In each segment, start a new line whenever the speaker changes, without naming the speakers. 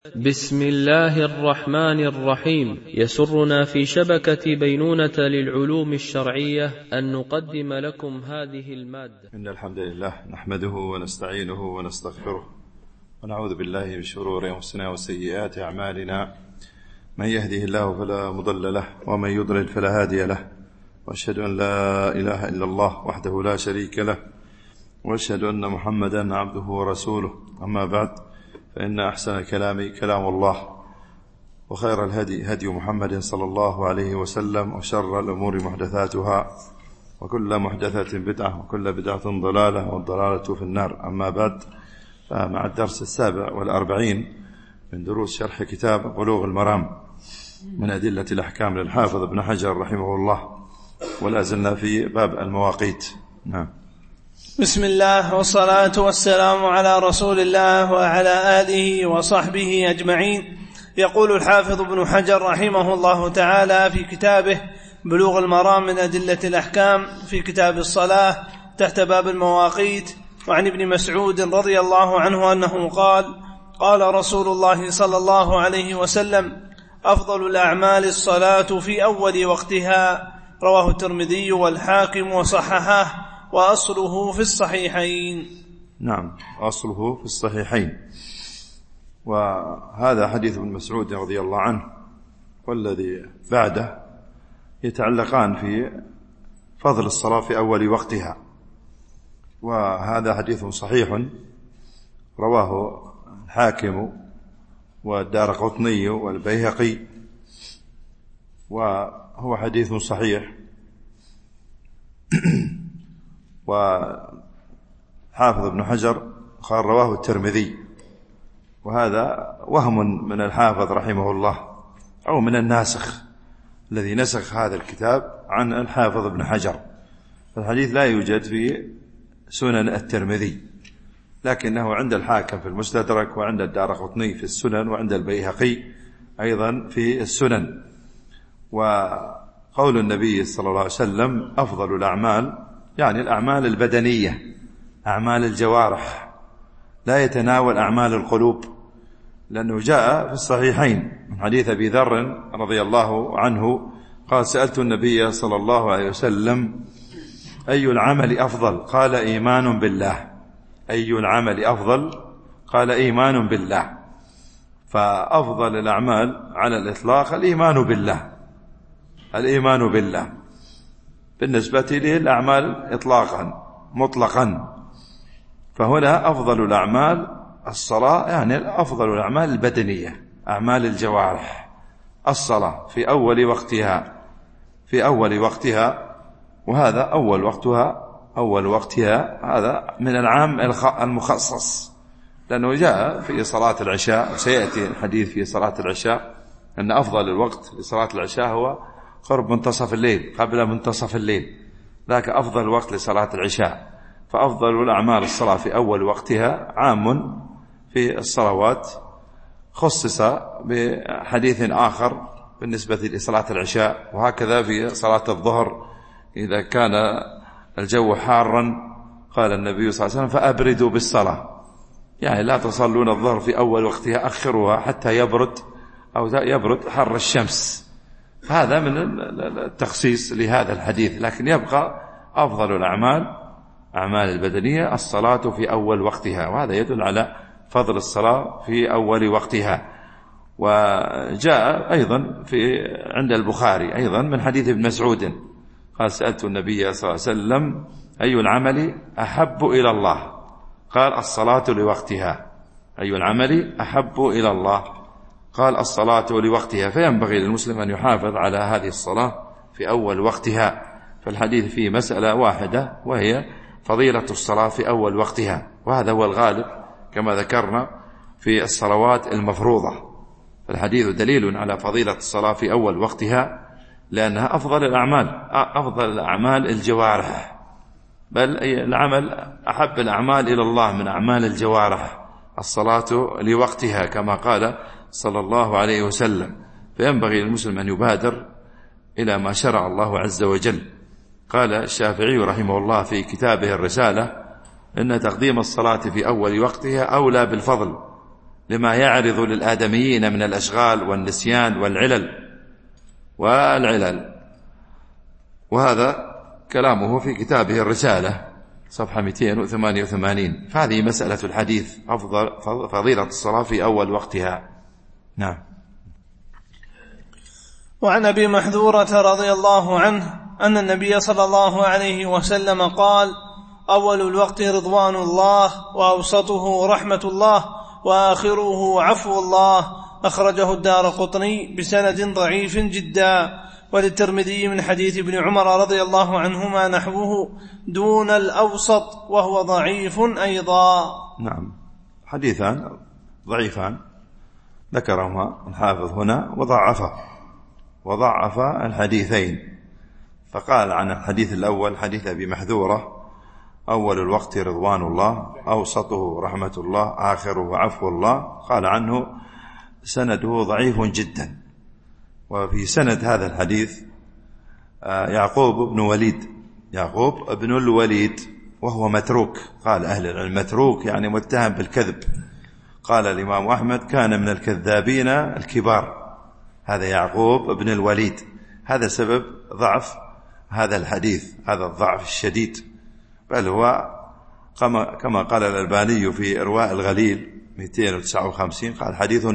بسم الله الرحمن الرحيم. يسرنا في شبكة بينونة للعلوم الشرعية أن نقدم لكم هذه المادة.
إن الحمد لله نحمده ونستعينه ونستغفره ونعوذ بالله من شرور أنفسنا وسيئات أعمالنا. من يهده الله فلا مضل له ومن يضلل فلا هادي له، وأشهد أن لا إله إلا الله وحده لا شريك له، وأشهد أن محمدا عبده ورسوله. أما بعد، فإن أحسن الكلام كلام الله، وخير الهدي هدي محمد صلى الله عليه وسلم، وشر الأمور محدثاتها، وكل محدثة بدعة، وكل بدعة ضلالة، والضلالة في النار. أما بعد، فمع الدرس 47 من دروس شرح كتاب بلوغ المرام من أدلة الأحكام للحافظ ابن حجر رحمه الله، ولا زلنا في باب المواقيت. نعم.
بسم الله والصلاة والسلام على رسول الله وعلى آله وصحبه أجمعين. يقول الحافظ ابن حجر رحمه الله تعالى في كتابه بلوغ المرام من أدلة الأحكام في كتاب الصلاة تحت باب المواقيت: وعن ابن مسعود رضي الله عنه أنه قال: قال رسول الله صلى الله عليه وسلم: أفضل الأعمال الصلاة في أول وقتها. رواه الترمذي والحاكم وصححه، وأصله في الصحيحين.
نعم، أصله في الصحيحين. وهذا حديث ابن مسعود رضي الله عنه والذي بعده يتعلقان في فضل الصلاة في أول وقتها، وهذا حديث صحيح رواه الحاكم والدارقطني والبيهقي، وهو حديث صحيح. وحافظ ابن حجر قال رواه الترمذي، وهذا وهم من الحافظ رحمه الله، أو من الناسخ الذي نسخ هذا الكتاب عن الحافظ ابن حجر. فالحديث لا يوجد في سنن الترمذي، لكنه عند الحاكم في المستدرك، وعند الدارقطني في السنن، وعند البيهقي أيضا في السنن. وقول النبي صلى الله عليه وسلم: أفضل الأعمال، يعني الأعمال البدنية، أعمال الجوارح، لا يتناول أعمال القلوب، لأنه جاء في الصحيحين من حديث أبي ذر رضي الله عنه قال: سألت النبي صلى الله عليه وسلم: أي العمل أفضل؟ قال: إيمان بالله. أي العمل أفضل؟ قال: إيمان بالله. فأفضل الأعمال على الإطلاق الإيمان بالله، الإيمان بالله بالنسبة للأعمال إطلاقا مطلقا. فهنا أفضل الأعمال الصلاة، يعني أفضل الأعمال البدنية، أعمال الجوارح، الصلاة في أول وقتها، في أول وقتها. وهذا أول وقتها، أول وقتها هذا من العام المخصص، لأنه جاء في صلاة العشاء، وسيأتي الحديث في صلاة العشاء أن أفضل الوقت لصلاة العشاء هو قرب منتصف الليل، قبل منتصف الليل، ذاك أفضل وقت لصلاة العشاء. فأفضل الأعمال الصلاة في أول وقتها عام في الصلوات، خصص بحديث آخر بالنسبة لصلاة العشاء. وهكذا في صلاة الظهر إذا كان الجو حارا قال النبي صلى الله عليه وسلم: فأبردوا بالصلاة، يعني لا تصلون الظهر في أول وقتها، أخروها حتى يبرد أو يبرد حر الشمس. هذا من التخصيص لهذا الحديث. لكن يبقى أفضل الأعمال، أعمال البدنية، الصلاة في أول وقتها، وهذا يدل على فضل الصلاة في أول وقتها. وجاء أيضا في عند البخاري أيضا من حديث ابن مسعود قال: سألت النبي صلى الله عليه وسلم: أي العمل أحب إلى الله؟ قال: الصلاة لوقتها. أي العمل أحب إلى الله؟ قال: الصلاة لوقتها. فينبغي للمسلم أن يحافظ على هذه الصلاة في أول وقتها. فالحديث فيه مسألة واحدة، وهي فضيلة الصلاة في أول وقتها، وهذا هو الغالب كما ذكرنا في الصلوات المفروضة. فالحديث دليل على فضيلة الصلاة في أول وقتها، لأنها أفضل الأعمال، أفضل الأعمال الجوارح، بل العمل أحب الأعمال إلى الله من أعمال الجوارح الصلاة لوقتها، كما قال صلى الله عليه وسلم. فينبغي للمسلم أن يبادر إلى ما شرع الله عز وجل. قال الشافعي رحمه الله في كتابه الرسالة: إن تقديم الصلاة في أول وقتها أولى بالفضل، لما يعرض للآدميين من الأشغال والنسيان والعلل. وهذا كلامه في كتابه الرسالة صفحة 288. فهذه مسألة الحديث، فضيلة الصلاة في أول وقتها. نعم.
وعن أبي محذورة رضي الله عنه أن النبي صلى الله عليه وسلم قال: أول الوقت رضوان الله، وأوسطه رحمة الله، وآخره عفو الله. أخرجه الدارقطني بسند ضعيف جدا. وللترمذي من حديث ابن عمر رضي الله عنهما نحوه دون الأوسط، وهو ضعيف أيضا.
نعم، حديثان ضعيفان ذكرهما الحافظ هنا وضعف الحديثين. فقال عن الحديث الأول حديث أبي محذورة: أول الوقت رضوان الله، أوسطه رحمة الله، آخره عفو الله. قال عنه سنده ضعيف جدا. وفي سند هذا الحديث يعقوب بن الوليد وهو متروك. قال أهل العلم متروك يعني متهم بالكذب. قال الإمام أحمد كان من الكذابين الكبار. هذا يعقوب بن الوليد، هذا سبب ضعف هذا الحديث، هذا الضعف الشديد. بل هو كما قال الألباني في إرواء الغليل 259 قال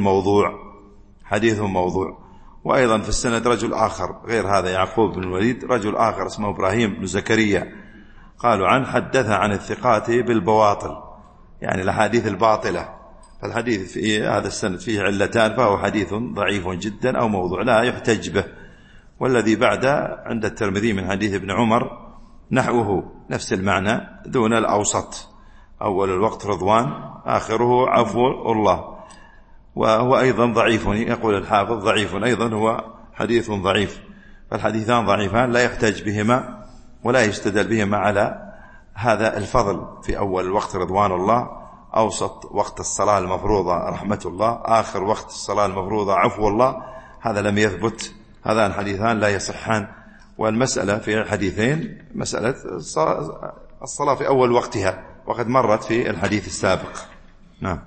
حديث موضوع. وأيضا في السند رجل آخر غير هذا يعقوب بن الوليد، رجل آخر اسمه إبراهيم بن زكريا، قالوا عنه حدث عن الثقات بالبواطل، يعني الأحاديث الباطلة. فالحديث في هذا السند فيه علتان، فهو حديث ضعيف جدا أو موضوع لا يحتج به. والذي بعده عند الترمذي من حديث ابن عمر نحوه نفس المعنى دون الأوسط، أول الوقت رضوان، آخره عفو الله. وهو أيضا ضعيف، يقول الحافظ ضعيف أيضا، هو حديث ضعيف. فالحديثان ضعيفان لا يحتج بهما ولا يستدل بهما على هذا الفضل. في أول الوقت رضوان الله، أوسط وقت الصلاة المفروضة رحمة الله، آخر وقت الصلاة المفروضة عفو الله، هذا لم يثبت. هذان الحديثان لا يصحان. والمسألة في الحديثين مسألة الصلاة في أول وقتها، وقد مرت في الحديث السابق. نعم.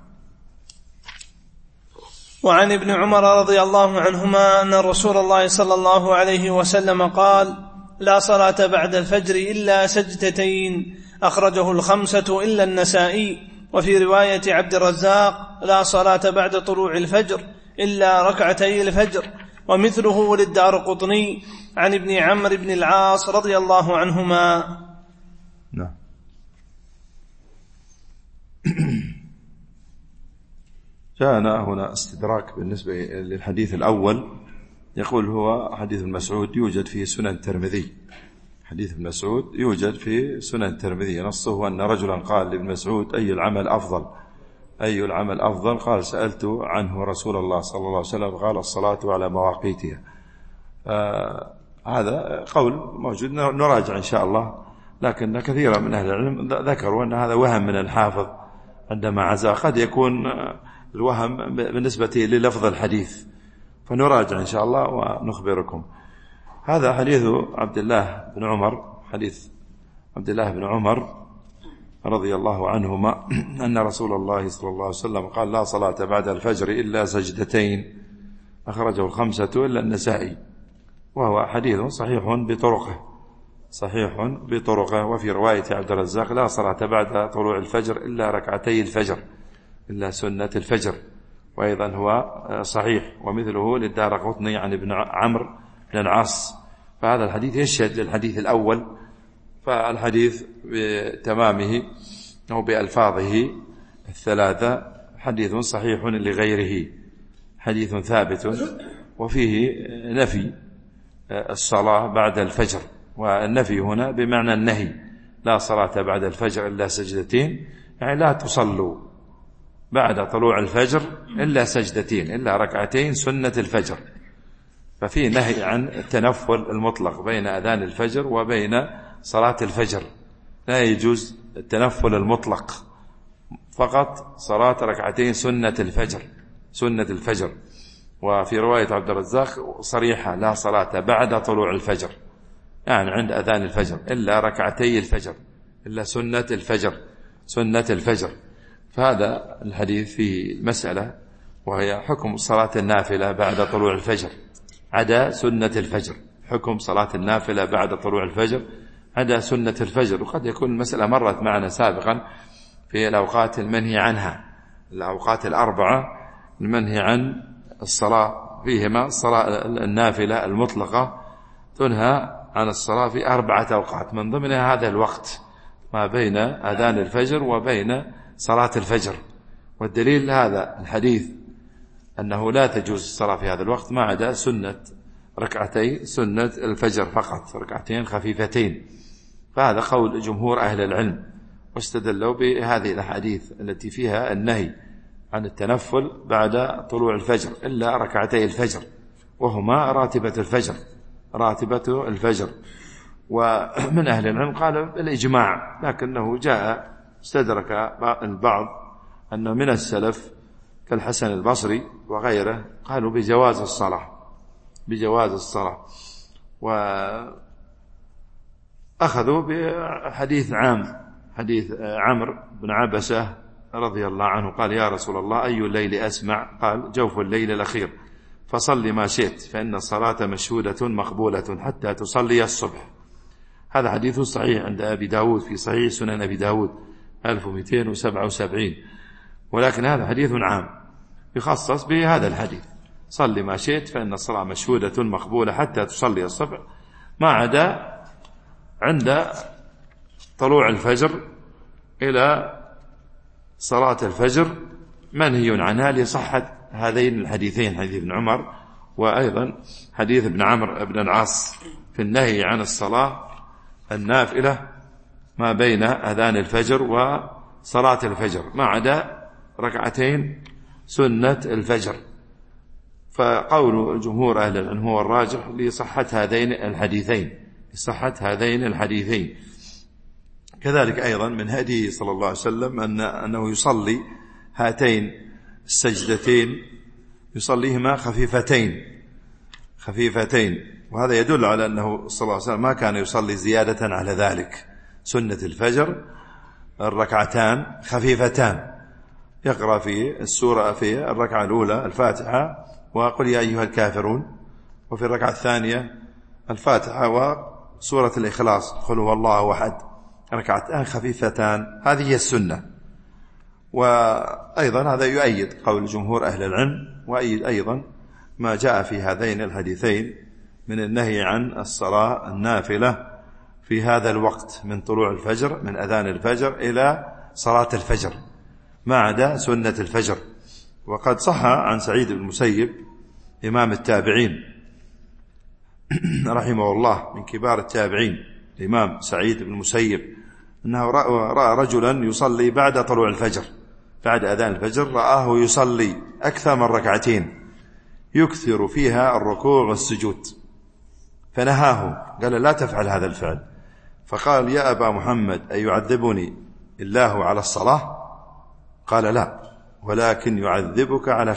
وعن ابن عمر رضي الله عنهما أن رسول الله صلى الله عليه وسلم قال: لا صلاة بعد الفجر إلا سجدتين. أخرجه الخمسة إلا النسائي. وفي رواية عبد الرزاق: لا صلاة بعد طلوع الفجر إلا ركعتي الفجر. ومثله للدارقطني عن ابن عمرو بن العاص رضي الله عنهما.
نعم. جاءنا هنا استدراك بالنسبة للحديث الأول. يقول هو حديث ابن مسعود يوجد في سنن الترمذي. حديث ابن مسعود يوجد في سنن الترمذي، نصه أن رجلا قال لابن مسعود: أي العمل أفضل؟ قال: سألت عنه رسول الله صلى الله عليه وسلم قال: الصلاة على مواقيتها. هذا قول موجود نراجع إن شاء الله، لكن كثيرا من أهل العلم ذكروا أن هذا وهم من الحافظ عندما عزاه. قد يكون الوهم بالنسبة للفظ الحديث، فنراجع إن شاء الله ونخبركم. هذا حديث عبد الله بن عمر رضي الله عنهما أن رسول الله صلى الله عليه وسلم قال: لا صلاة بعد الفجر إلا سجدتين. أخرجه الخمسة إلا النسائي. وهو حديث صحيح بطرقه. وفي رواية عبد الرزاق: لا صلاة بعد طلوع الفجر إلا ركعتي الفجر، إلا سنة الفجر. وأيضا هو صحيح. ومثله للدارقطني عن ابن عمرو بن العاص. فهذا الحديث يشهد للحديث الأول. فالحديث بتمامه أو بألفاظه الثلاثة حديث صحيح لغيره، حديث ثابت. وفيه نفي الصلاة بعد الفجر، والنفي هنا بمعنى النهي. لا صلاة بعد الفجر إلا سجدتين، يعني لا تصلوا بعد طلوع الفجر إلا سجدتين، إلا ركعتين سنة الفجر. ففي نهي عن التنفل المطلق بين أذان الفجر وبين صلاة الفجر. لا يجوز التنفل المطلق، فقط صلاة ركعتين سنة الفجر. وفي رواية عبد الرزاق صريحة: لا صلاة بعد طلوع الفجر، يعني عند أذان الفجر، إلا ركعتي الفجر، إلا سنة الفجر. فهذا الحديث فيه مسألة، وهي حكم صلاة النافلة بعد طلوع الفجر عدا سنة الفجر. حكم صلاة النافلة بعد طلوع الفجر عدا سنة الفجر. وقد يكون المسألة مرت معنا سابقا في الأوقات المنهي عنها، الأوقات الأربعة المنهي عن الصلاة فيهما. الصلاة النافلة المطلقة تنهى عن الصلاة في 4 أوقات، من ضمنها هذا الوقت ما بين أذان الفجر وبين صلاة الفجر. والدليل هذا الحديث أنه لا تجوز الصلاة في هذا الوقت ما عدا سنة ركعتي سنة الفجر فقط، ركعتين خفيفتين. فهذا قول جمهور أهل العلم، واستدلوا بهذه الأحاديث التي فيها النهي عن التنفل بعد طلوع الفجر إلا ركعتي الفجر، وهما راتبة الفجر. ومن أهل العلم قال بالإجماع، لكنه جاء استدرك البعض أنه من السلف كالحسن البصري وغيره قالوا بجواز الصلاة، وأخذوا بحديث حديث عمرو بن عبسة رضي الله عنه قال: يا رسول الله أي الليل أسمع؟ قال: جوف الليل الأخير، فصل ما شئت فإن الصلاة مشهودة مقبولة حتى تصلي الصبح. هذا حديث صحيح عند أبي داود في صحيح سنن أبي داود 1277، ولكن هذا حديث عام يخصص بهذا الحديث: صل ما شئت فإن الصلاة مشهودة مقبولة حتى تصلي الصبح، ما عدا عند طلوع الفجر إلى صلاة الفجر منهي عنها لصحة هذين الحديثين، حديث ابن عمر وأيضا حديث ابن عمرو بن العاص في النهي عن الصلاة النافلة ما بين أذان الفجر وصلاة الفجر ما عدا ركعتين سنة الفجر. فقول الجمهور أهل العلم هو الراجح لصحة هذين الحديثين. كذلك أيضا من هديه صلى الله عليه وسلم أنه يصلي هاتين السجدتين يصليهما خفيفتين، وهذا يدل على أنه صلى الله عليه وسلم ما كان يصلي زيادة على ذلك. سنة الفجر الركعتان خفيفتان، يقرأ في السورة في الركعة الأولى الفاتحة وقل يا أيها الكافرون، وفي الركعة الثانية الفاتحة وسورة الإخلاص قل هو الله أحد، ركعتان خفيفتان. هذه هي السنة. وأيضا هذا يؤيد قول جمهور أهل العلم، وأيد أيضا ما جاء في هذين الحديثين من النهي عن الصلاة النافلة في هذا الوقت من طلوع الفجر، من أذان الفجر إلى صلاة الفجر ما عدا سنة الفجر. وقد صح عن سعيد بن المسيب إمام التابعين رحمه الله، من كبار التابعين الإمام سعيد بن المسيب، أنه رأى رجلا يصلي بعد طلوع الفجر، بعد أذان الفجر رآه يصلي أكثر من ركعتين يكثر فيها الركوع والسجود، فنهاه قال: لا تفعل هذا الفعل. فقال: يا أبا محمد أيعذبني الله على الصلاة؟ قال: لا، ولكن يعذبك على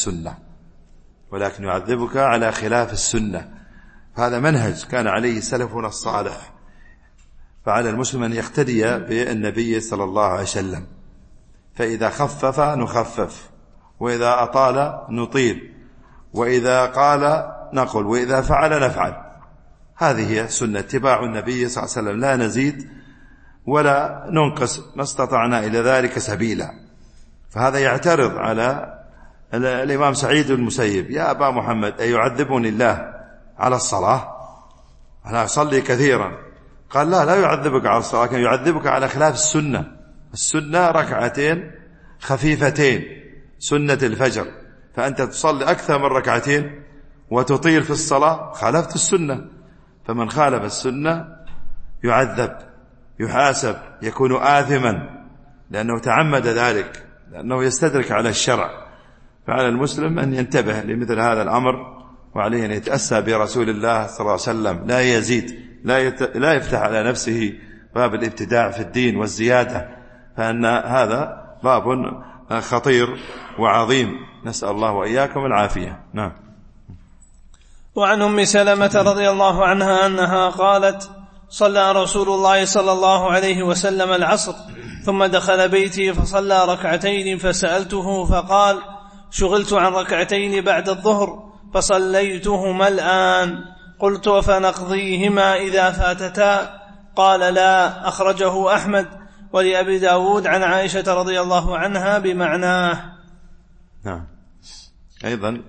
خلاف السنة. هذا منهج كان عليه سلفنا الصالح، فعلى المسلم أن يقتدي بالنبي صلى الله عليه وسلم، فإذا خفف نخفف، وإذا أطال نطيل، وإذا قال نقول، وإذا فعل نفعل. هذه هي سنة اتباع النبي صلى الله عليه وسلم، لا نزيد ولا ننقص، ما استطعنا إلى ذلك سبيلا. فهذا يعترض على الإمام سعيد بن المسيب: يا أبا محمد أيعذبني الله على الصلاة؟ أنا أصلي كثيرا. قال: لا يعذبك على الصلاة، لكن يعذبك على خلاف السنة ركعتين خفيفتين سنة الفجر، فأنت تصلي أكثر من ركعتين وتطيل في الصلاة، خالفت السنة. فمن خالف السنة يعذب، يحاسب، يكون آثما، لأنه تعمد ذلك، لأنه يستدرك على الشرع. فعلى المسلم أن ينتبه لمثل هذا الأمر، وعليه أن يتأسى برسول الله صلى الله عليه وسلم، لا يزيد، لا يفتح على نفسه باب الابتداع في الدين والزيادة، فأن هذا باب خطير وعظيم، نسأل الله وإياكم العافية. نعم.
وعن أم سلمة رضي الله عنها أنها قالت: صلى رسول الله صلى الله عليه وسلم العصر ثم دخل بيتي فصلى ركعتين فسألته فقال: شغلت عن ركعتين بعد الظهر فصليتهما الآن. قلت: فنقضيهما إذا فاتتا؟ قال: لا. أخرجه أحمد ولأبي داود عن عائشة رضي الله عنها بمعناه.
نعم. أيضا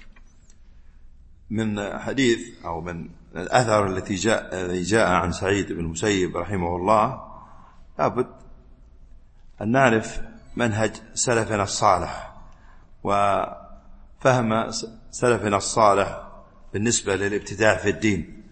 من حديث أو من الأثر الذي جاء عن سعيد بن المسيب رحمه الله، لابد أن نعرف منهج سلفنا الصالح وفهم سلفنا الصالح بالنسبة للابتداع في الدين،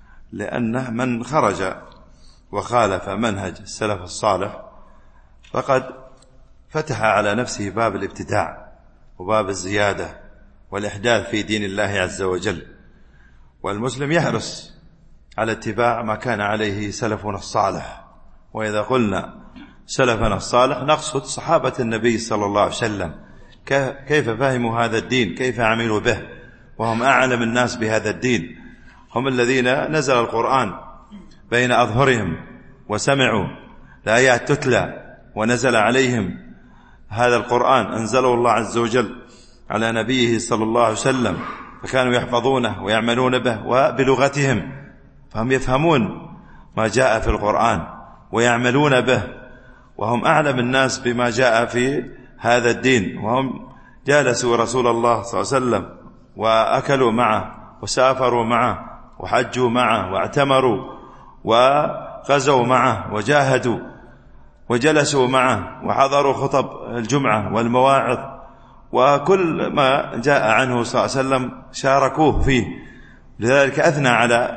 لأن من خرج وخالف منهج السلف الصالح فقد فتح على نفسه باب الابتداع وباب الزيادة والإحداث في دين الله عز وجل. والمسلم يحرص على اتباع ما كان عليه سلفنا الصالح. وإذا قلنا سلفنا الصالح نقصد صحابة النبي صلى الله عليه وسلم، كيف فهموا هذا الدين، كيف عملوا به، وهم أعلم الناس بهذا الدين. هم الذين نزل القرآن بين أظهرهم وسمعوا الآيات تتلى ونزل عليهم هذا القرآن، أنزله الله عز وجل على نبيه صلى الله عليه وسلم، فكانوا يحفظونه ويعملون به وبلغتهم، فهم يفهمون ما جاء في القرآن ويعملون به، وهم أعلم الناس بما جاء في هذا الدين. وهم جالسوا رسول الله صلى الله عليه وسلم وأكلوا معه وسافروا معه وحجوا معه واعتمروا وغزوا معه وجاهدوا وجلسوا معه وحضروا خطب الجمعة والمواعظ، وكل ما جاء عنه صلى الله عليه وسلم شاركوه فيه. لذلك أثنى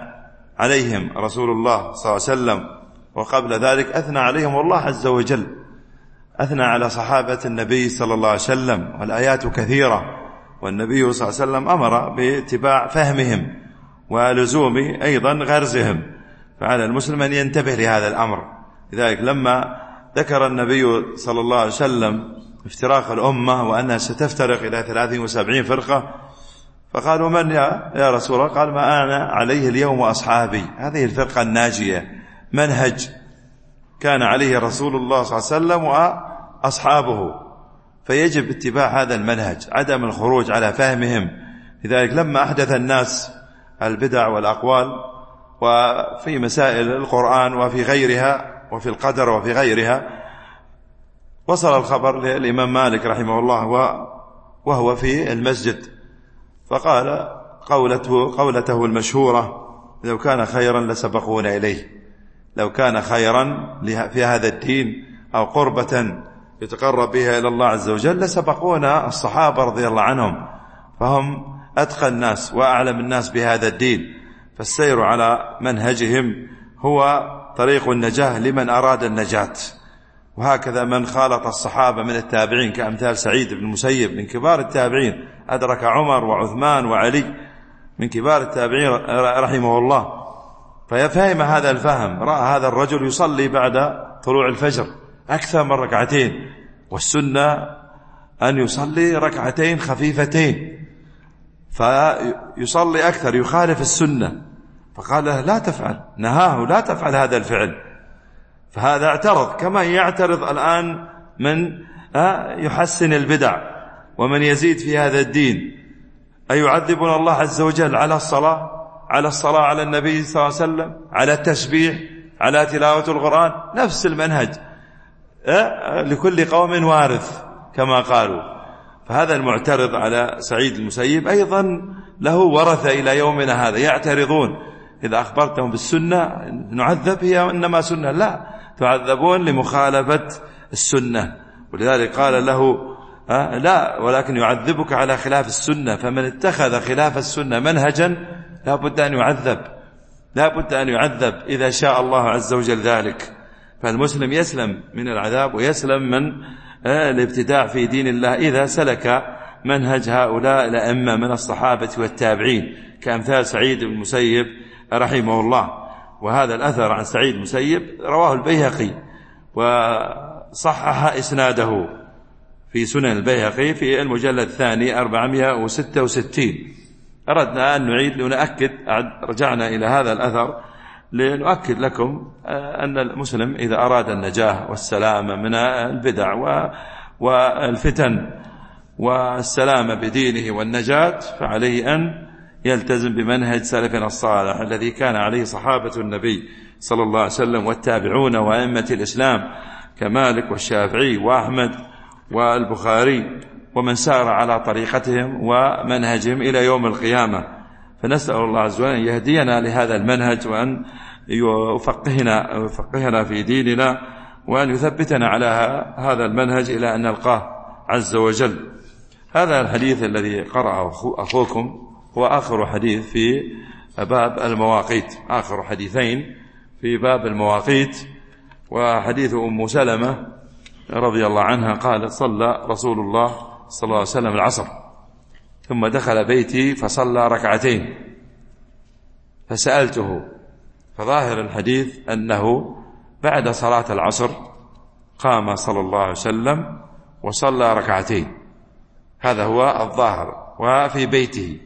عليهم رسول الله صلى الله عليه وسلم، وقبل ذلك أثنى عليهم الله عز وجل، أثنى على صحابة النبي صلى الله عليه وسلم، والآيات كثيرة، والنبي صلى الله عليه وسلم أمر باتباع فهمهم ولزوم أيضا غرزهم، فعلى المسلم أن ينتبه لهذا الأمر. لذلك لما ذكر النبي صلى الله عليه وسلم افتراق الأمة وأنها ستفترق إلى 73 فرقة، فقالوا: من يا رسول الله؟ قال: ما أنا عليه اليوم وأصحابي. هذه الفرقة الناجية، منهج كان عليه رسول الله صلى الله عليه وسلم وأصحابه، فيجب اتباع هذا المنهج، عدم الخروج على فهمهم. لذلك لما أحدث الناس البدع والأقوال وفي مسائل القرآن وفي غيرها وفي القدر وفي غيرها، وصل الخبر للإمام مالك رحمه الله وهو في المسجد، فقال قولته المشهورة: لو كان خيرا لسبقونا إليه. لو كان خيرا في هذا الدين أو قربة يتقرب بها إلى الله عز وجل لسبقونا الصحابة رضي الله عنهم، فهم أتقى الناس وأعلم الناس بهذا الدين، فالسير على منهجهم هو طريق النجاة لمن أراد النجاة. وهكذا من خالط الصحابة من التابعين كأمثال سعيد بن المسيب من كبار التابعين، أدرك عمر وعثمان وعلي من كبار التابعين رحمه الله، فيفهم هذا الفهم. رأى هذا الرجل يصلي بعد طلوع الفجر أكثر من ركعتين، والسنة أن يصلي ركعتين خفيفتين، فيصلي أكثر يخالف السنة، فقال له: لا تفعل، نهاه لا تفعل هذا الفعل. فهذا اعترض كما يعترض الآن من يحسن البدع ومن يزيد في هذا الدين. أيعذبنا الله عز وجل على الصلاة على النبي صلى الله عليه وسلم، على التسبيح، على تلاوة القرآن، نفس المنهج، لكل قوم وارث كما قالوا. فهذا المعترض على سعيد المسيب أيضا له ورثة إلى يومنا هذا يعترضون: إذا أخبرتهم بالسنة نعذب، هي إنما سنة، لا، تعذبون لمخالفة السنة. ولذلك قال له: لا، ولكن يعذبك على خلاف السنة، فمن اتخذ خلاف السنة منهجا لا بد أن يعذب إذا شاء الله عز وجل ذلك. فالمسلم يسلم من العذاب ويسلم من الابتداع في دين الله إذا سلك منهج هؤلاء الأئمة من الصحابة والتابعين كأمثال سعيد بن المسيب رحمه الله. وهذا الأثر عن سعيد المسيب رواه البيهقي وصحح إسناده في سنن البيهقي في المجلد الثاني 466. أردنا أن نعيد لنأكد، رجعنا إلى هذا الأثر لنؤكد لكم أن المسلم إذا أراد النجاة والسلامة من البدع والفتن والسلامة بدينه والنجاة، فعليه أن يلتزم بمنهج سلفنا الصالح الذي كان عليه صحابة النبي صلى الله عليه وسلم والتابعون وأئمة الإسلام كمالك والشافعي وأحمد والبخاري ومن سار على طريقتهم ومنهجهم إلى يوم القيامة. فنسأل الله عز وجل أن يهدينا لهذا المنهج وأن يفقهنا في ديننا وأن يثبتنا على هذا المنهج إلى أن نلقاه عز وجل. هذا الحديث الذي قرأه أخوكم هو آخر حديث في باب المواقيت، آخر حديثين في باب المواقيت. وحديث أم سلمة رضي الله عنها قالت: صلى رسول الله صلى الله عليه وسلم العصر ثم دخل بيتي فصلى ركعتين فسألته، فظاهر الحديث أنه بعد صلاة العصر قام صلى الله عليه وسلم وصلى ركعتين، هذا هو الظاهر. وفي بيته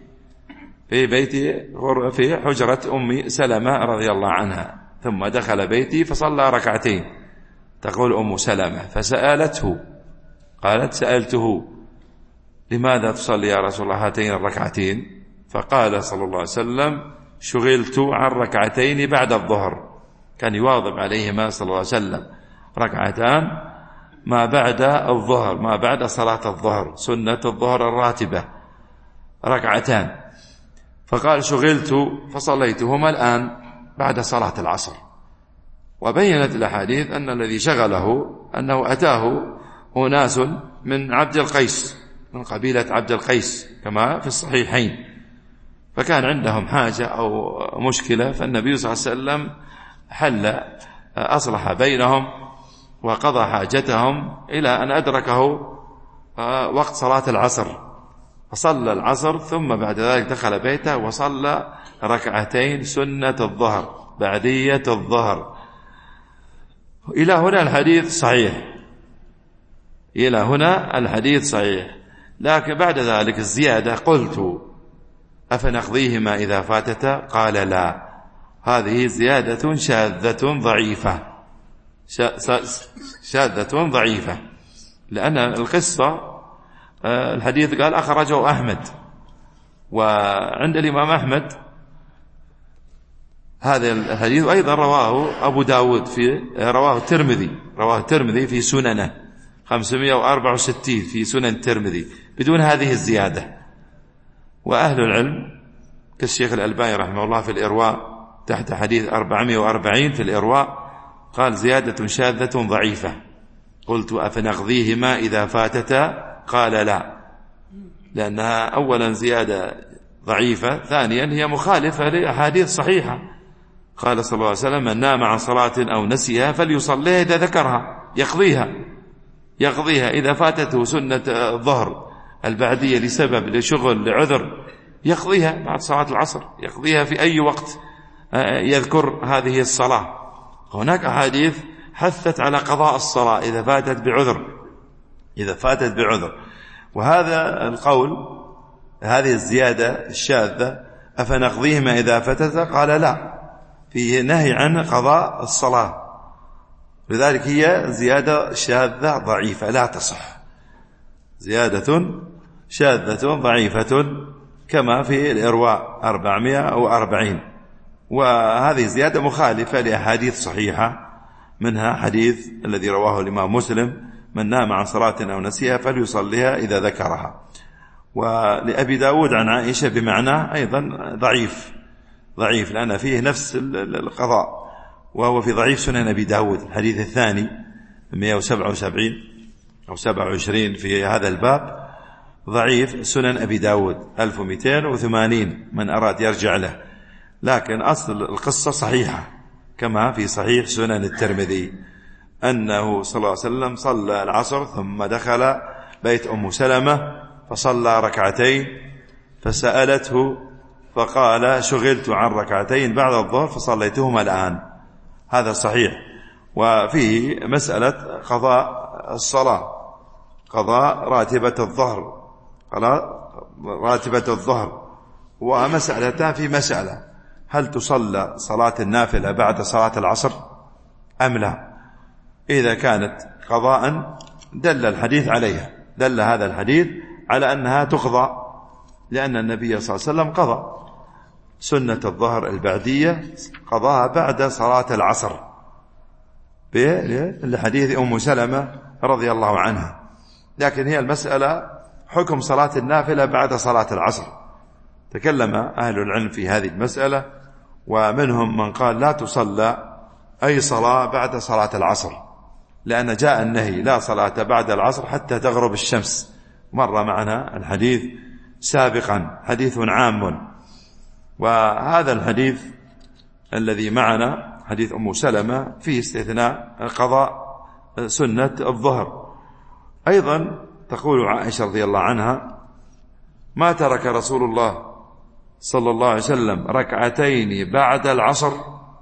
في حجرة أم سلمة رضي الله عنها، ثم دخل بيتي فصلى ركعتين. تقول أم سلمة فسألته، قالت: سألته لماذا تصلي يا رسول الله هاتين الركعتين؟ فقال صلى الله عليه وسلم: شغلت عن ركعتين بعد الظهر. كان يواظب عليهما صلى الله عليه وسلم، ركعتان ما بعد الظهر، ما بعد صلاة الظهر، سنة الظهر الراتبة ركعتان. فقال: شغلت فصليتهما الآن بعد صلاة العصر. وبينت الأحاديث أن الذي شغله أنه أتاه أناس من عبد القيس، من قبيلة عبد القيس كما في الصحيحين، فكان عندهم حاجة أو مشكلة، فالنبي صلى الله عليه وسلم حل أصلح بينهم وقضى حاجتهم إلى أن أدركه وقت صلاة العصر، فصلى العصر ثم بعد ذلك دخل بيته وصلى ركعتين سنة الظهر بعدية الظهر. إلى هنا الحديث صحيح، إلى هنا الحديث صحيح. لكن بعد ذلك الزيادة: قلت: أفنقضيهما إذا فاتتا؟ قال: لا، هذه زيادة شاذة ضعيفة، شاذة ضعيفة، لأن القصة الحديث قال أخرجه أحمد، وعند الإمام أحمد هذا الحديث أيضا رواه أبو داود رواه الترمذي في سننه 564 في سنن الترمذي بدون هذه الزيادة. وأهل العلم كالشيخ الألباني رحمه الله في الإرواء تحت حديث 440 في الإرواء قال: زيادة شاذة ضعيفة. قلت: أفنقضيهما إذا فاتتا؟ قال: لا، لأنها أولا زيادة ضعيفة، ثانيا هي مخالفة لأحاديث صحيحة. قال صلى الله عليه وسلم: من نام عن صلاة أو نسيها فليصليها إذا ذكرها، يقضيها إذا فاتته سنة الظهر البعدية لسبب، لشغل، لعذر، يقضيها بعد صلاة العصر، يقضيها في أي وقت يذكر هذه الصلاة. هناك أحاديث حثت على قضاء الصلاة إذا فاتت بعذر. وهذا القول، هذه الزيادة الشاذة: أفنقضيهما إذا فاتت؟ قال: لا، فيه نهي عن قضاء الصلاة، لذلك هي زيادة شاذة ضعيفة لا تصح، زيادة شاذة ضعيفة كما في الإرواء 440. وهذه زيادة مخالفة لأحاديث صحيحة، منها حديث الذي رواه الإمام مسلم: من نام عن صلاة أو نسيها فليصليها إذا ذكرها. ولأبي داود عن عائشة بمعنى أيضا ضعيف لأن فيه نفس القضاء، وهو في ضعيف سنن أبي داود الحديث الثاني 177 أو 27 في هذا الباب، ضعيف سنن أبي داود 1280 من أراد يرجع له. لكن أصل القصة صحيحة كما في صحيح سنن الترمذي، أنه صلى الله عليه وسلم صلى العصر ثم دخل بيت أم سلمة فصلى ركعتين، فسألته فقال: شغلت عن ركعتين بعد الظهر فصليتهما الآن. هذا صحيح. وفيه مسألة قضاء الصلاة، قضاء راتبة الظهر، ومسألتان في مسألة: هل تصلى صلاة النافلة بعد صلاة العصر أم لا؟ إذا كانت قضاء دل الحديث عليها، دل هذا الحديث على أنها تقضى، لأن النبي صلى الله عليه وسلم قضى سنة الظهر البعدية، قضاها بعد صلاة العصر لحديث أم سلمة رضي الله عنها. لكن هي المسألة حكم صلاة النافلة بعد صلاة العصر. تكلم أهل العلم في هذه المسألة، ومنهم من قال لا تصلى أي صلاة بعد صلاة العصر، لأن جاء النهي لا صلاة بعد العصر حتى تغرب الشمس، مر معنا الحديث سابقا، حديث عام. وهذا الحديث الذي معنا حديث أم سلمة فيه استثناء قضاء سنة الظهر. أيضا تقول عائشة رضي الله عنها: ما ترك رسول الله صلى الله عليه وسلم ركعتين بعد العصر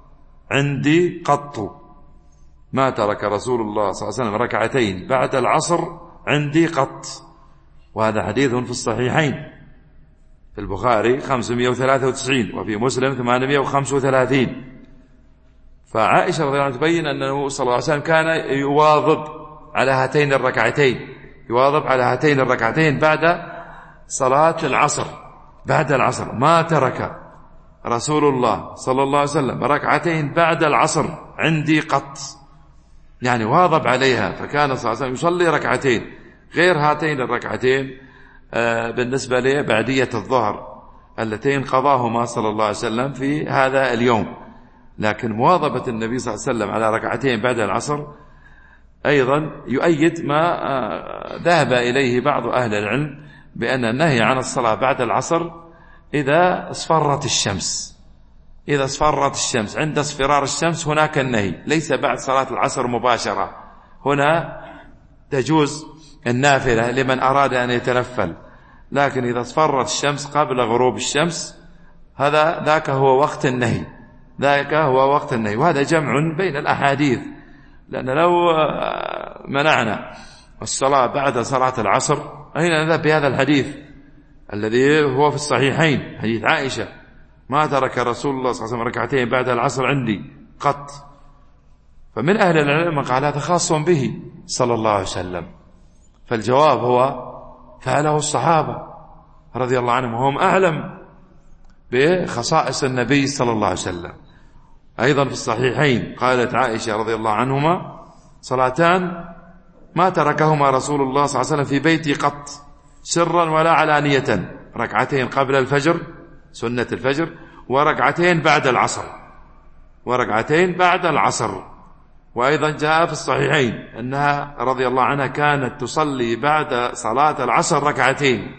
عندي قط. ما ترك رسول الله صلى الله عليه وسلم ركعتين بعد العصر عندي قط. وهذا حديث في الصحيحين، في البخاري 593 وفي مسلم 835. فعائشة رضي الله عنها تبين أنه صلى الله عليه وسلم كان يواظب على هاتين الركعتين، يواظب على هاتين الركعتين بعد صلاة العصر، بعد العصر. ما ترك رسول الله صلى الله عليه وسلم ركعتين بعد العصر عندي قط، يعني واظب عليها. فكان صلى الله عليه وسلم يصلي ركعتين غير هاتين الركعتين بالنسبة لبعدية الظهر اللتين قضاهما صلى الله عليه وسلم في هذا اليوم. لكن مواظبة النبي صلى الله عليه وسلم على ركعتين بعد العصر أيضا يؤيد ما ذهب إليه بعض أهل العلم بأن النهي عن الصلاة بعد العصر إذا اصفرت الشمس، إذا اصفرت الشمس، عند اصفرار الشمس هناك النهي، ليس بعد صلاة العصر مباشرة. هنا تجوز النافلة لمن أراد أن يتنفل، لكن إذا اصفرت الشمس قبل غروب الشمس ذاك هو وقت النهي، ذاك هو وقت النهي. وهذا جمع بين الأحاديث، لأن لو منعنا الصلاة بعد صلاة العصر أين نذهب بهذا الحديث الذي هو في الصحيحين، حديث عائشة: ما ترك رسول الله صلى الله عليه وسلم ركعتين بعد العصر عندي قط. فمن أهل العلم قال هذا خاص به صلى الله عليه وسلم. فالجواب هو فعله الصحابة رضي الله عنهم، وهم أعلم بخصائص النبي صلى الله عليه وسلم. أيضا في الصحيحين قالت عائشة رضي الله عنهما: صلاتان ما تركهما رسول الله صلى الله عليه وسلم في بيتي قط سرا ولا علانية، ركعتين قبل الفجر سنة الفجر، وركعتين بعد العصر، وركعتين بعد العصر. وأيضا جاء في الصحيحين أنها رضي الله عنها كانت تصلي بعد صلاة العصر ركعتين.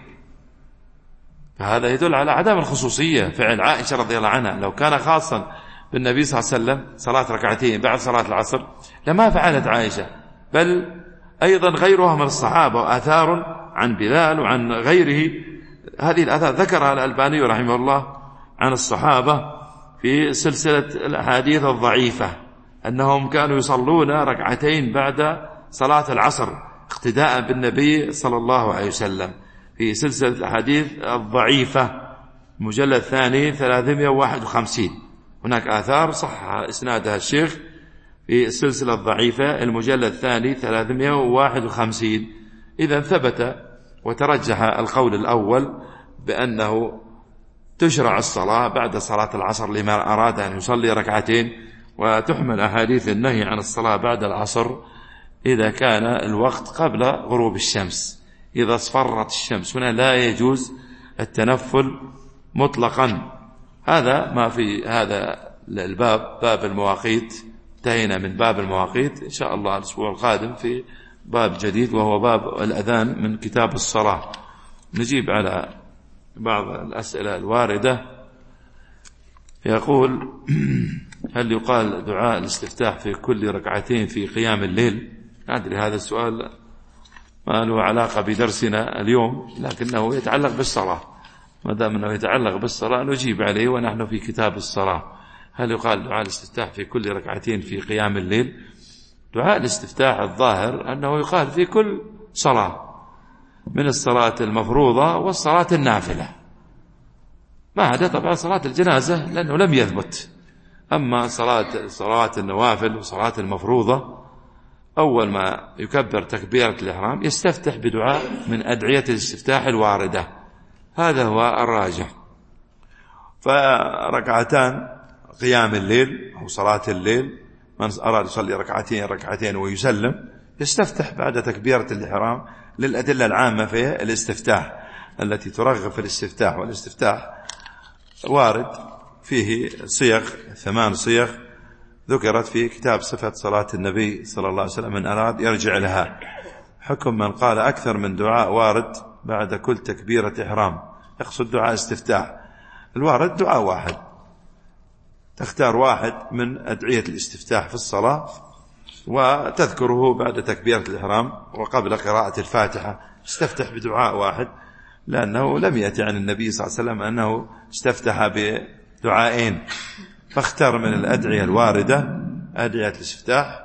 فهذا يدل على عدم الخصوصية فعل عائشة رضي الله عنها. لو كان خاصا بالنبي صلى الله عليه وسلم صلاة ركعتين بعد صلاة العصر لما فعلت عائشة، بل أيضا غيرها من الصحابة، وآثار عن بلال وعن غيره. هذه الآثار ذكرها الألباني رحمه الله عن الصحابة في سلسلة الأحاديث الضعيفة أنهم كانوا يصلون ركعتين بعد صلاة العصر اقتداء بالنبي صلى الله عليه وسلم، في سلسلة الأحاديث الضعيفة مجلد ثاني 351. هناك آثار صح إسنادها الشيخ في السلسلة الضعيفة المجلد الثاني 351. إذا ثبت وترجح القول الأول بأنه تشرع الصلاة بعد صلاة العصر لمن أراد أن يصلي ركعتين، وتحمل أحاديث النهي عن الصلاة بعد العصر إذا كان الوقت قبل غروب الشمس. إذا اصفرت الشمس هنا لا يجوز التنفل مطلقا. هذا ما في هذا الباب، باب المواقيت. انتهينا من باب المواقيت. إن شاء الله الأسبوع القادم في باب جديد وهو باب الأذان من كتاب الصلاة. نجيب على بعض الأسئلة الواردة. يقول: هل يقال دعاء الاستفتاح في كل ركعتين في قيام الليل؟ أدري هذا السؤال ما له علاقة بدرسنا اليوم، لكنه يتعلق بالصلاة. ما دام أنه يتعلق بالصلاة نجيب عليه ونحن في كتاب الصلاة. هل يقال دعاء الاستفتاح في كل ركعتين في قيام الليل؟ دعاء الاستفتاح الظاهر أنه يقال في كل صلاة من الصلاة المفروضة والصلاة النافلة، ما عدا طبعا صلاة الجنازة لأنه لم يثبت. أما صلاة النوافل وصلاة المفروضة أول ما يكبر تكبيرة الإحرام يستفتح بدعاء من أدعية الاستفتاح الواردة، هذا هو الراجح. فركعتان قيام الليل أو صلاة الليل، من أراد يصلي ركعتين ويسلم يستفتح بعد تكبيرة الإحرام للأدلة العامة في الاستفتاح التي ترغب في الاستفتاح. والاستفتاح وارد فيه صيغ 8 صيغ ذكرت في كتاب صفة صلاة النبي صلى الله عليه وسلم، من أراد يرجع لها. حكم من قال أكثر من دعاء وارد بعد كل تكبيرة إحرام يقصد دعاء استفتاح. الوارد دعاء واحد، تختار واحد من أدعية الاستفتاح في الصلاة وتذكره بعد تكبيرة الإحرام وقبل قراءة الفاتحة، استفتح بدعاء واحد، لأنه لم يأتي عن النبي صلى الله عليه وسلم أنه استفتح بدعائين. فاختار من الأدعية الواردة أدعية الاستفتاح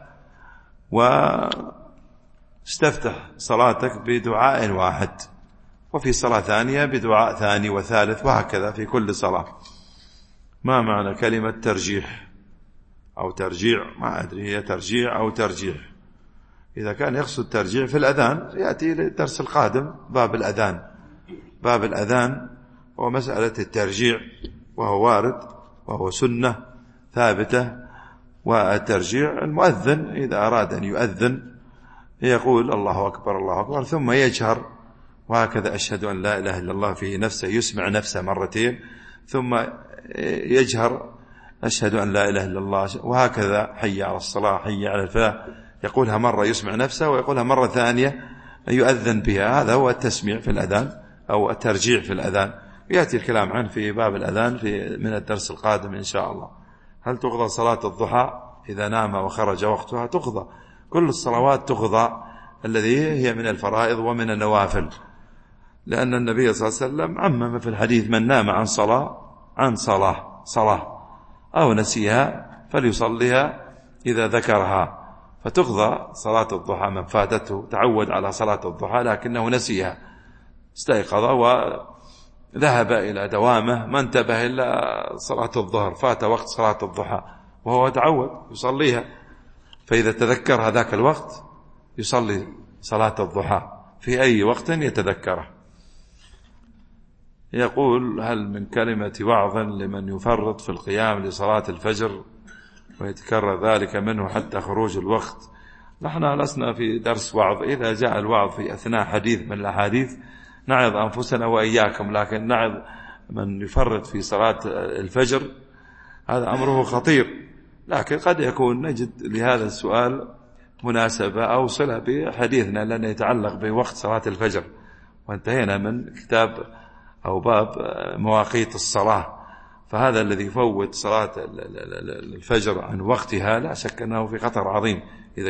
واستفتح صلاتك بدعاء واحد، وفي صلاة ثانية بدعاء ثاني وثالث، وهكذا في كل صلاة. ما معنى كلمة ترجيح أو ترجيع؟ ما أدري هي ترجيع أو ترجيح. إذا كان يقصد ترجيع في الأذان يأتي للدرس القادم باب الأذان. باب الأذان هو مسألة الترجيع، وهو وارد وهو سنة ثابتة. والترجيع المؤذن إذا أراد أن يؤذن يقول الله أكبر الله أكبر ثم يجهر، وهكذا أشهد أن لا إله إلا الله في نفسه، يسمع نفسه مرتين ثم يجهر أشهد أن لا إله إلا الله، وهكذا حي على الصلاة حي على الفلاح، يقولها مرة يسمع نفسه ويقولها مرة ثانية يؤذن بها. هذا هو التسميع في الأذان أو الترجيع في الأذان، يأتي الكلام عنه في باب الأذان من الدرس القادم إن شاء الله. هل تقضى صلاة الضحى إذا نام وخرج وقتها؟ تقضى، كل الصلوات تقضى الذي هي من الفرائض ومن النوافل، لأن النبي صلى الله عليه وسلم عمم في الحديث من نام عن صلاة أو نسيها فليصليها إذا ذكرها. فتقضى صلاة الضحى من فاتته تعود على صلاة الضحى لكنه نسيها، استيقظ وذهب إلى دوامه ما انتبه إلا صلاة الظهر، فات وقت صلاة الضحى وهو تعود يصليها، فإذا تذكر هذاك الوقت يصلي صلاة الضحى في أي وقت يتذكره. يقول هل من كلمة وعظ لمن يفرط في القيام لصلاة الفجر ويتكرر ذلك منه حتى خروج الوقت؟ نحن لسنا في درس وعظ، إذا جاء الوعظ في أثناء حديث من الأحاديث نعظ أنفسنا وإياكم، لكن نعظ من يفرط في صلاة الفجر هذا أمره خطير. لكن قد يكون نجد لهذا السؤال مناسبة أو صلة بحديثنا لأن يتعلق بوقت صلاة الفجر، وانتهينا من كتاب أو باب مواقيت الصلاة. فهذا الذي يفوت صلاة الفجر عن وقتها لا شك أنه في خطر عظيم إذا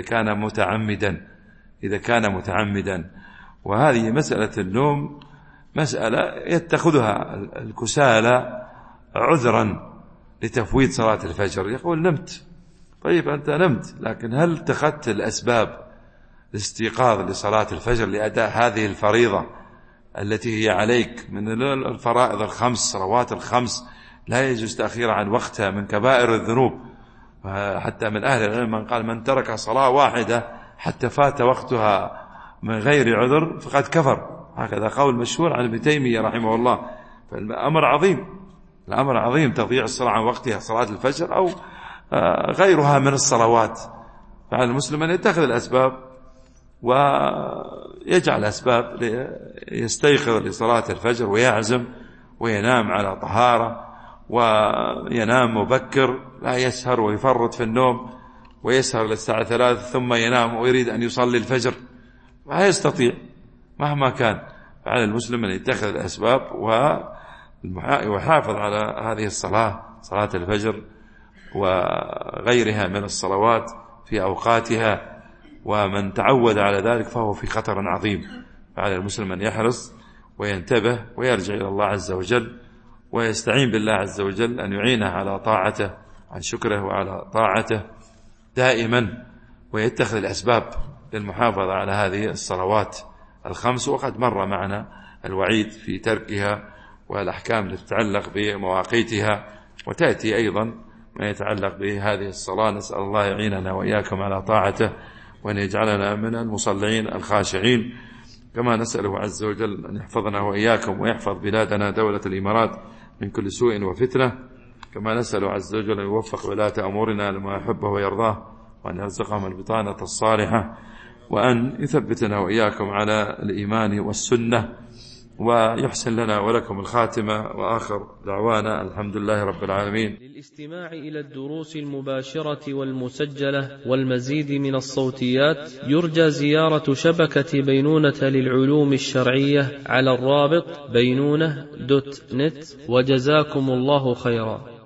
كان متعمدا. وهذه مسألة النوم مسألة يتخذها الكسالى عذرا لتفويت صلاة الفجر، يقول نمت. طيب أنت نمت، لكن هل اتخذت الأسباب الاستيقاظ لصلاة الفجر لأداء هذه الفريضة التي هي عليك من الفرائض الخمس، صلوات الخمس لا يجوز تأخير عن وقتها، من كبائر الذنوب. حتى من أهل العلم من قال من ترك صلاة واحدة حتى فات وقتها من غير عذر فقد كفر، هكذا قول مشهور عن ابن تيمية رحمه الله. فالأمر عظيم تضييع الصلاة عن وقتها، صلاة الفجر أو غيرها من الصلوات. فعلى المسلم أن يتخذ الأسباب ويجعل أسباب يستيقظ لصلاة الفجر ويعزم وينام على طهارة وينام مبكر، لا يسهر ويفرط في النوم ويسهر للساعة 3 ثم ينام ويريد أن يصلي الفجر، ما يستطيع مهما كان. فعلى المسلم أن يتخذ الأسباب ويحافظ على هذه الصلاة، صلاة الفجر وغيرها من الصلوات في أوقاتها، ومن تعود على ذلك فهو في خطر عظيم. فعلى المسلم أن يحرص وينتبه ويرجع إلى الله عز وجل ويستعين بالله عز وجل أن يعينه على طاعته، عن شكره وعلى طاعته دائما، ويتخذ الأسباب للمحافظة على هذه الصلوات الخمس. وقد مر معنا الوعيد في تركها والأحكام التي تتعلق بمواقيتها، وتأتي أيضا ما يتعلق بهذه الصلاة. نسأل الله يعيننا وإياكم على طاعته، وأن يجعلنا من المصلين الخاشعين، كما نسأله عز وجل أن يحفظنا وإياكم ويحفظ بلادنا دولة الإمارات من كل سوء وفتنة، كما نسأله عز وجل أن يوفق ولاة أمورنا لما يحبه ويرضاه، وأن يرزقهم البطانة الصالحة، وأن يثبتنا وإياكم على الإيمان والسنة، ويحسن لنا ولكم الخاتمة. وآخر دعوانا الحمد لله رب العالمين.
للاستماع إلى الدروس المباشرة والمسجلة والمزيد من الصوتيات يرجى زيارة شبكة بينونة للعلوم الشرعية على الرابط بينونة.net، وجزاكم الله خيرا.